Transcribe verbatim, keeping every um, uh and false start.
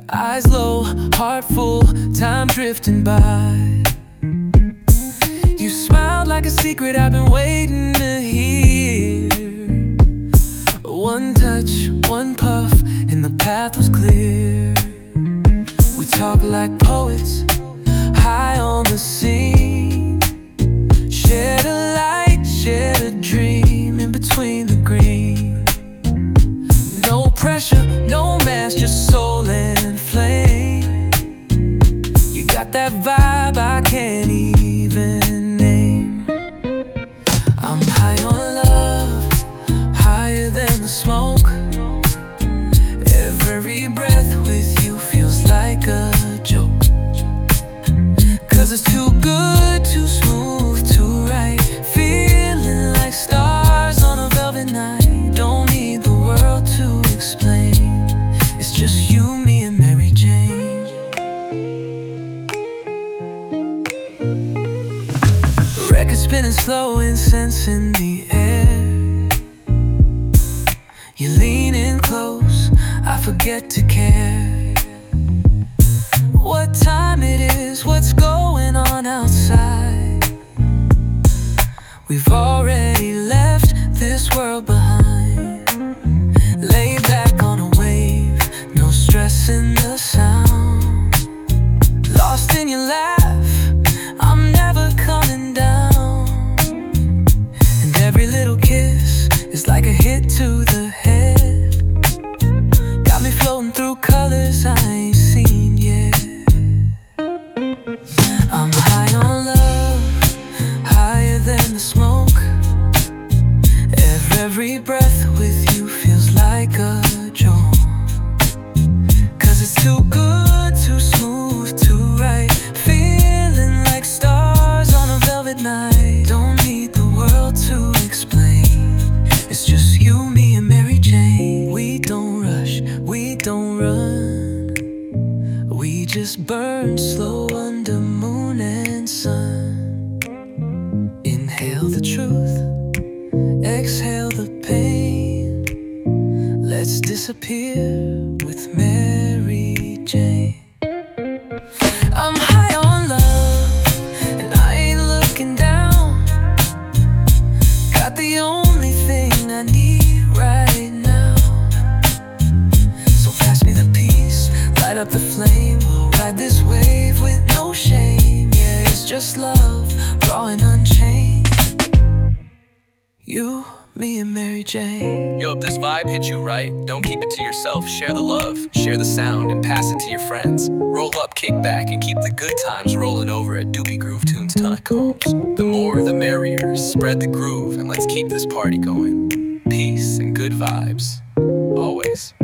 Eyes low, heart full, time drifting by. You smiled like a secret I've been waiting to hear. One touch, one puff, and the path was clear. We talk like poets, high on the scene. Shared a light, shared a dream in between the green. No pressure, no mask, just soul and flame. You got that vibe I can't even name. I'm high on love, higher than the smoke. Every breath with you feels like a joke. Cause it's too good, too smooth, too right. Feeling like stars on a velvet night. Don't need the world to explain. It's just you, me, and Mary Jane. Record spinning slow, incense in the air. You lean in close, I forget to care what time it is, what's going on outside. We've already left this world behind. Lay back on a wave, no stress in the sound. Lost in your laugh, I'm never coming down. And every little kiss is like a hit to the head. Got me floating through colors I ain't seen yet. I'm high on love, higher than the smoke. Every breath with you feels like a joke. Cause it's too good, too smooth, too right. Feeling like stars on a velvet night. Don't need the world to explain. It's just you, me, and Mary Jane. We don't rush, we don't run. We just burn slow under moon and sun. Inhale the truth, exhale the pain. Let's disappear with Mary Jane. I'm high on love, and I ain't looking down. Got the only thing I need right now. So pass me the peace, light up the flame. We'll ride this wave with no shame. Yeah, it's just love, raw and unchained. You, me, and Mary Jane. Yo, if this vibe hit you right, don't keep it to yourself. Share the love, share the sound, and pass it to your friends. Roll up, kick back, and keep the good times rolling over at doobie groove tunes dot com. The more, the merrier. Spread the groove, and let's keep this party going. Peace and good vibes, always.